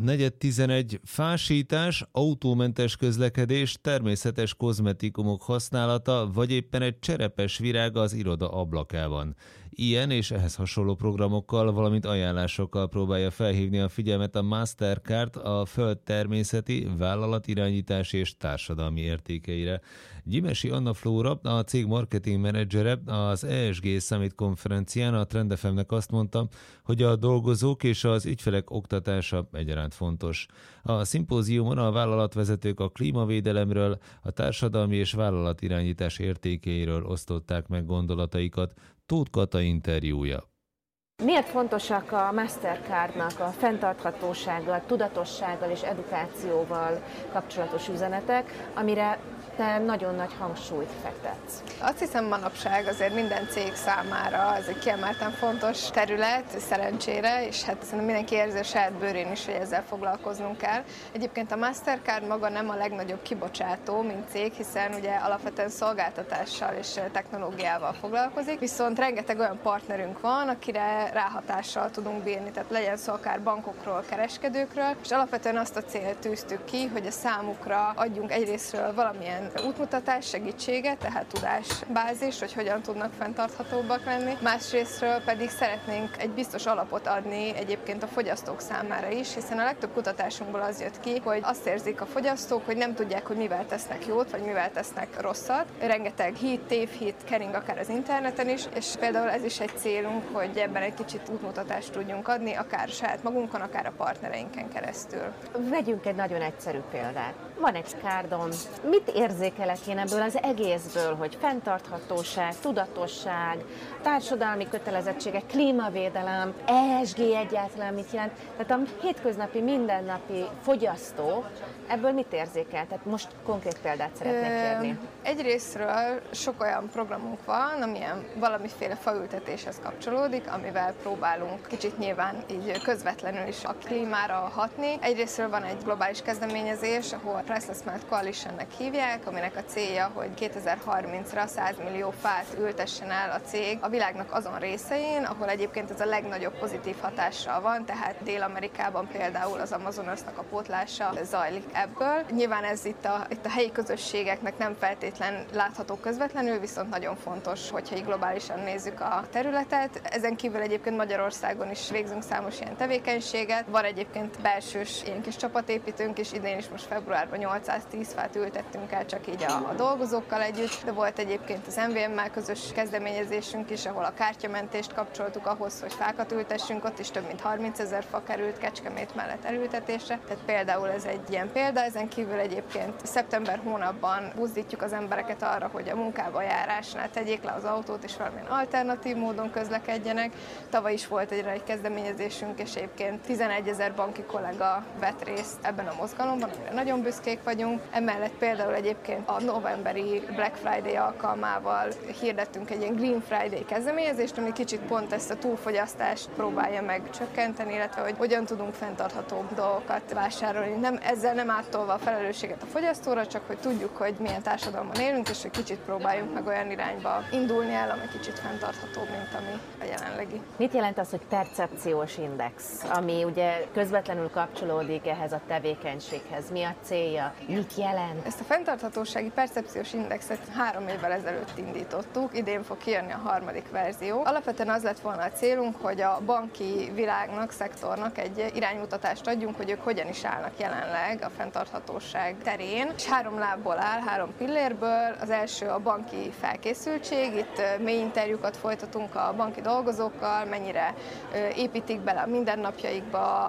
4:11 fásítás, autómentes közlekedés, természetes kozmetikumok használata, vagy éppen egy cserepes virág az iroda ablakában. Ilyen és ehhez hasonló programokkal, valamint ajánlásokkal próbálja felhívni a figyelmet a Mastercard a föld természeti, vállalatirányítási és társadalmi értékeire. Gyimesi Anna Flóra, a cég marketing menedzsere, az ESG Summit konferencián a Trend FM-nek azt mondta, hogy a dolgozók és az ügyfelek oktatása egyaránt fontos. A szimpóziumon a vállalatvezetők a klímavédelemről, a társadalmi és vállalatirányítás értékeiről osztották meg gondolataikat. Tóth Kata interjúja. Miért fontosak a Mastercardnak a fenntarthatósággal, tudatossággal és edukációval kapcsolatos üzenetek, amire te nagyon nagy hangsúlyt fektetsz? Azt hiszem, manapság azért minden cég számára ez egy kiemelten fontos terület, szerencsére, és hát szerintem mindenki érzi a saját bőrén is, hogy ezzel foglalkoznunk kell. Egyébként a Mastercard maga nem a legnagyobb kibocsátó, mint cég, hiszen ugye alapvetően szolgáltatással és technológiával foglalkozik, viszont rengeteg olyan partnerünk van, akire ráhatással tudunk bírni, tehát legyen szó akár bankokról, kereskedőkről, és alapvetően azt a célt tűztük ki, hogy a számukra adjunk egyrészről valamilyen útmutatás, segítséget, tehát tudásbázis, hogy hogyan tudnak fenntarthatóbbak lenni. Másrésztről pedig szeretnénk egy biztos alapot adni egyébként a fogyasztók számára is, hiszen a legtöbb kutatásunkból az jött ki, hogy azt érzik a fogyasztók, hogy nem tudják, hogy mivel tesznek jót, vagy mivel tesznek rosszat. Rengeteg hit, tévhit kering akár az interneten is, és például ez is egy célunk, hogy ebben egy kicsit útmutatást tudjunk adni, akár saját magunkon, akár a partnereinken keresztül. Vegyünk egy nagyon egyszerű példát. Van egy kárdom. Mit érzékelek én ebből az egészből, hogy fenntarthatóság, tudatosság, társadalmi kötelezettségek, klímavédelem, ESG egyáltalán mit jelent? Tehát a hétköznapi, mindennapi fogyasztó ebből mit érzékel? Tehát most konkrét példát szeretnék kérni. Egyrésztről sok olyan programunk van, amilyen valamiféle faültetéshez kapcsolódik, amivel próbálunk kicsit nyilván így közvetlenül is a klímára hatni. Egyrészről van egy globális kezdeményezés, ahol Priceless Melt Coalitionnek hívják, aminek a célja, hogy 2030-ra 100 millió fát ültessen el a cég a világnak azon részein, ahol egyébként ez a legnagyobb pozitív hatással van, tehát Dél-Amerikában például az Amazonasnak a pótlása zajlik ebből. Nyilván ez itt a helyi közösségeknek nem feltétlen látható közvetlenül, viszont nagyon fontos, hogyha így globálisan nézzük a területet. Ezen kívül egyébként Magyarországon is végzünk számos ilyen tevékenységet. Van egyébként belsős ilyen kis csapatépítőnk is, idén is most februárban 810 fát ültettünk el csak így a dolgozókkal együtt, de volt egyébként az MVM-mel közös kezdeményezésünk is, ahol a kártyamentést kapcsoltuk ahhoz, hogy fákat ültessünk, ott is több mint 30 000 fa került Kecskemét mellett elültetésre. Tehát például ez egy ilyen példa, ezen kívül egyébként szeptember hónapban buzdítjuk az embereket arra, hogy a munkába járásnál tegyék le az autót, és valamilyen alternatív módon közlekedjenek. Tavaly is volt egy kezdeményezésünk, és egyébként 11 000 banki kollega vett részt ebben a mozgalomban, amire nagyon büszkék vagyunk. Emellett például egyébként a novemberi Black Friday alkalmával hirdettünk egy ilyen Green Friday kezdeményezést, ami kicsit pont ezt a túlfogyasztást próbálja meg csökkenteni, illetve hogy hogyan tudunk fenntarthatóbb dolgokat vásárolni. Ezzel nem áttolva a felelősséget a fogyasztóra, csak hogy tudjuk, hogy milyen társadalomban élünk, és hogy kicsit próbáljunk meg olyan irányba indulni el, ami kicsit fenntarthatóbb, mint ami a jelenlegi. Mit jelent az, hogy percepciós index, ami ugye közvetlenül kapcsolódik ehhez a tevékenységhez? Mi a célja? Mit jelent? Ezt a fenntarthatósági percepciós indexet 3 évvel ezelőtt indítottuk, idén fog kijönni a 3. verzió. Alapvetően az lett volna a célunk, hogy a banki világnak, szektornak egy iránymutatást adjunk, hogy ők hogyan is állnak jelenleg a fenntarthatóság terén. És 3 lábból áll, 3 pillérből. Az első a banki felkészültség, itt mély interjúkat folytatunk a banki dolgozókkal, mennyire építik bele a mindennapjaikba,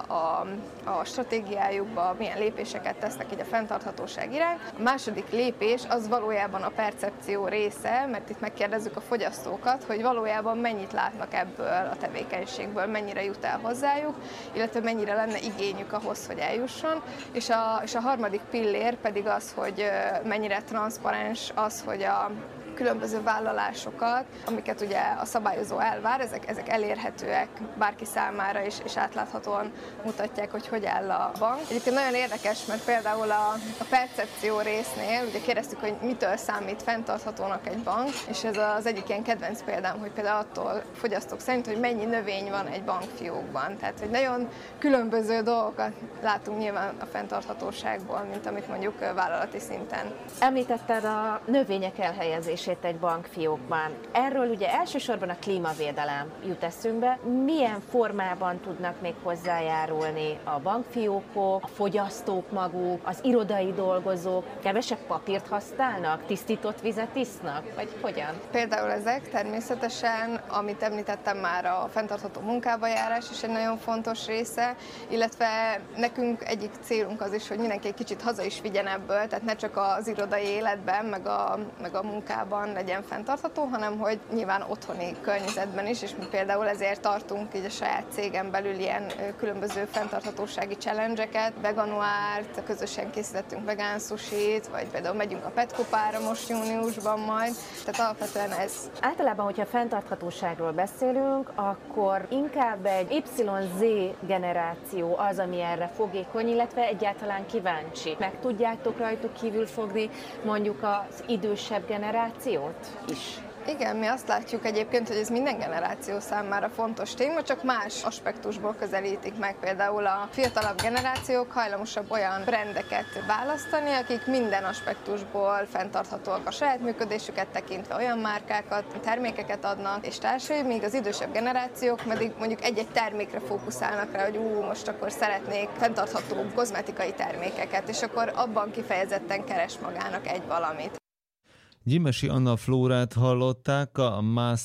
a stratégiájukba, milyen lépéseket tesznek így a fenntarthatóság irány. A második lépés az valójában a percepció része, mert itt megkérdezzük a fogyasztókat, hogy valójában mennyit látnak ebből a tevékenységből, mennyire jut el hozzájuk, illetve mennyire lenne igényük ahhoz, hogy eljusson. És a 3. pillér pedig az, hogy mennyire transzparens az, hogy különböző vállalásokat, amiket ugye a szabályozó elvár, ezek elérhetőek bárki számára is, és átláthatóan mutatják, hogy áll a bank. Egyébként nagyon érdekes, mert például a percepció résznél ugye kérdeztük, hogy mitől számít fenntarthatónak egy bank, és ez az egyik ilyen kedvenc példám, hogy például attól fogyasztók szerint, hogy mennyi növény van egy bankfiókban. Tehát, hogy nagyon különböző dolgokat látunk nyilván a fenntarthatóságból, mint amit mondjuk vállalati szinten. Említetted a növények elhelyezését egy bankfiókban. Erről ugye elsősorban a klímavédelem jut eszünkbe. Milyen formában tudnak még hozzájárulni a bankfiókok, a fogyasztók maguk, az irodai dolgozók? Kevesebb papírt használnak, tisztított vizet isznak, vagy hogyan? Például ezek természetesen, amit említettem már, a fenntartható munkába járás is egy nagyon fontos része, illetve nekünk egyik célunk az is, hogy mindenki egy kicsit haza is vigyen ebből, tehát ne csak az irodai életben, meg a munkában legyen fenntartható, hanem hogy nyilván otthoni környezetben is, és mi például ezért tartunk így a saját cégen belül ilyen különböző fenntarthatósági challenge-eket, veganuárt, közösen készítettünk vegán sushit, vagy például megyünk a Petkopára most júniusban majd, tehát alapvetően ez. Általában, hogyha fenntarthatóságról beszélünk, akkor inkább egy YZ generáció az, ami erre fogékony, illetve egyáltalán kíváncsi. Meg tudjátok rajtuk kívül fogni mondjuk az idősebb generációt is? Igen, mi azt látjuk egyébként, hogy ez minden generáció számára fontos téma, csak más aspektusból közelítik meg. Például a fiatalabb generációk hajlamosabb olyan brandeket választani, akik minden aspektusból fenntarthatóak a saját működésüket tekintve, olyan márkákat, termékeket adnak és társai, míg az idősebb generációk pedig mondjuk egy-egy termékre fókuszálnak rá, hogy most akkor szeretnék fenntartható kozmetikai termékeket, és akkor abban kifejezetten keres magának egy valamit. Gyimesi Anna Flórát hallották, a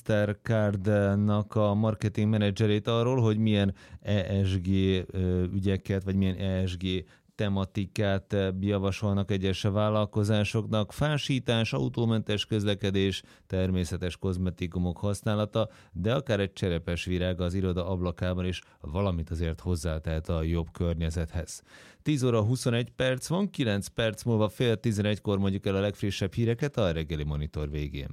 Mastercard-nak a marketing menedzserét arról, hogy milyen ESG ügyeket, vagy milyen ESG tematikát javasolnak egyes vállalkozásoknak. Fásítás, autómentes közlekedés, természetes kozmetikumok használata, de akár egy cserepes virág az iroda ablakában is valamit azért hozzátehet a jobb környezethez. 10 óra 21 perc van, 9 perc múlva fél 11-kor mondjuk el a legfrissebb híreket a reggeli monitor végén.